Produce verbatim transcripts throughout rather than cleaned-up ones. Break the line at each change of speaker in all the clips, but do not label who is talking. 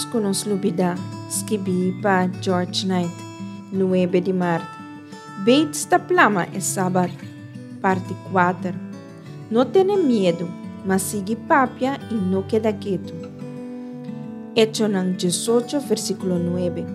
menos con nos lubida, escrevi para George Knight, nueve de março. Bates da plama é sábado, parte quatro. Não tenha medo, mas siga papia e não queda quieto. Hecho ng dezoito, versículo nueve.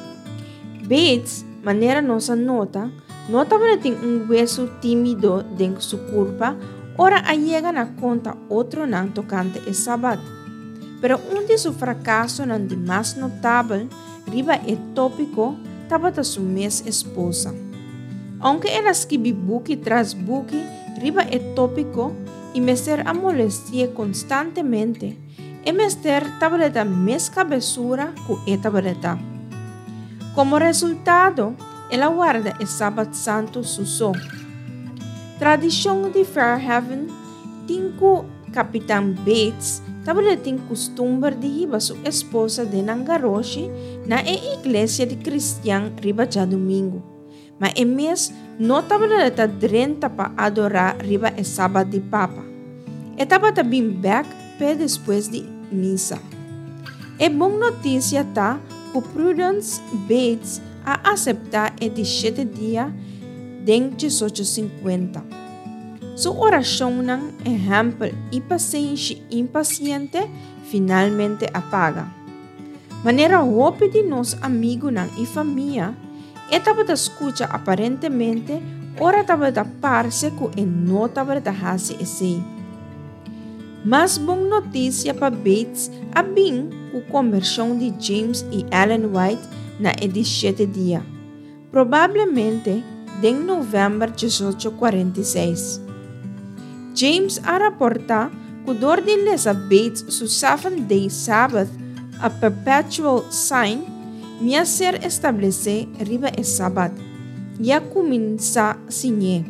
Bates, maneira nossa nota, nota que tem um hueso tímido dentro de sua curva, ora a llega na conta outro não tocante é sábado. Pero um de seu fracasso não de mais notável, riba é tópico, estava da sua mesma esposa. Aunque ela escreve buque tras buque, riba é tópico, e Mister a molestia constantemente, e Mister estava da mesma cabeçura que estava. Como resultado, ela guarda o sábado santo susó. Tradição de Fairhaven, tinha Capitão Bates, estava tem costume de riba sua esposa de Nangaroshi na e igreja de cristiano riba já domingo. Mas em mês, não estava da drenta para adorar riba e sábado de papa. Estava também back pé depois de missa. É bom notícia tá que Prudence Bates a aceitar e de sete dias de dezoito cinquenta. Sua oração não exemplo e paciência impaciente finalmente apaga. Maneira roupa de nós amigos e família, estava da escuta aparentemente, ora estava da parse que e não estava da hase esse. Mas bom notícia para Bates a bem com a conversão de James e Ellen White na dezessete dia, provavelmente em novembro de dezoito quarenta e seis. James a reportar que dor de lesa Bates su seven day Sabbath a perpetual sign minha ser estabelecer riba e sábado e a começar sinye.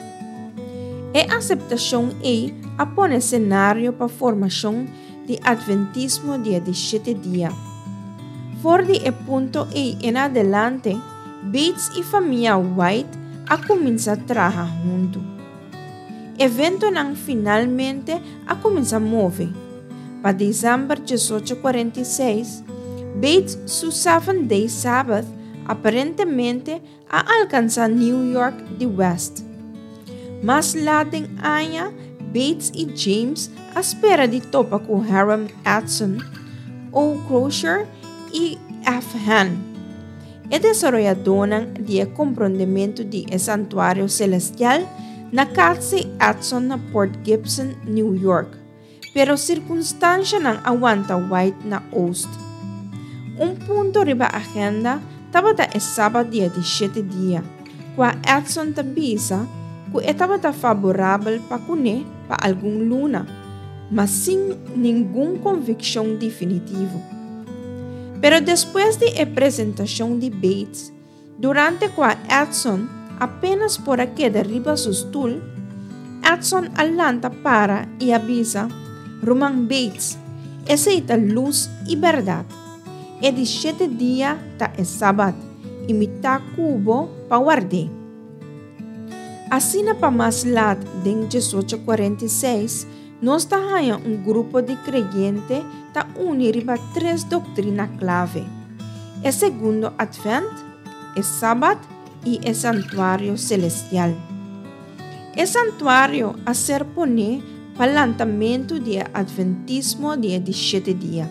E aceitação é a pôr cenário para a formação de adventismo dia de sete dia. For de e ponto e em adelante, Bates e família White a começar a trabalhar junto. Evento não finalmente a começar a mover. Para dezembro de dezoito quarenta e seis, Bates su seven day Sabbath aparentemente a alcançar New York de West. Mas lá em Aya, Bates e James a espera de topa com Hiram Edson, O. Crozier e F. Han. E desarrolladora de compreendimento de santuário celestial na casa Edson na Port Gibson, New York, pero circunstância não aguanta White na Oast. Um ponto riba agenda estava da sábado dia de sete dia, qua Edson tabisa que estava da favorável para cune para algum luna, mas sem nenhuma convicção definitiva. Pero depois de apresentação de Bates, durante qua Edson apenas por aqui derriba su stool, Edson alanta para e avisa Roman Bates, aceita luz e verdade. E de sete dias ta é sábado, e mita cubo pa guarde. Assim na pa mais lado, em dezoito quarenta e seis, nós tahaya um grupo de creyentes ta uniriba três doutrinas clave. É segundo Advent, é sábado e é santuário celestial. É santuário a ser pone para lançamento de adventismo de dezessete dias.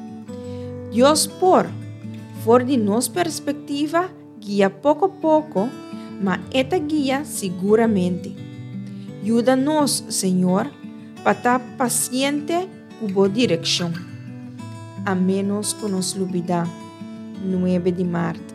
Deus por, for de nossa perspectiva, guia pouco a pouco, mas esta guia seguramente. Ajuda-nos, Senhor, para estar paciente com boa direção. A menos que nos lubida, nueve de março.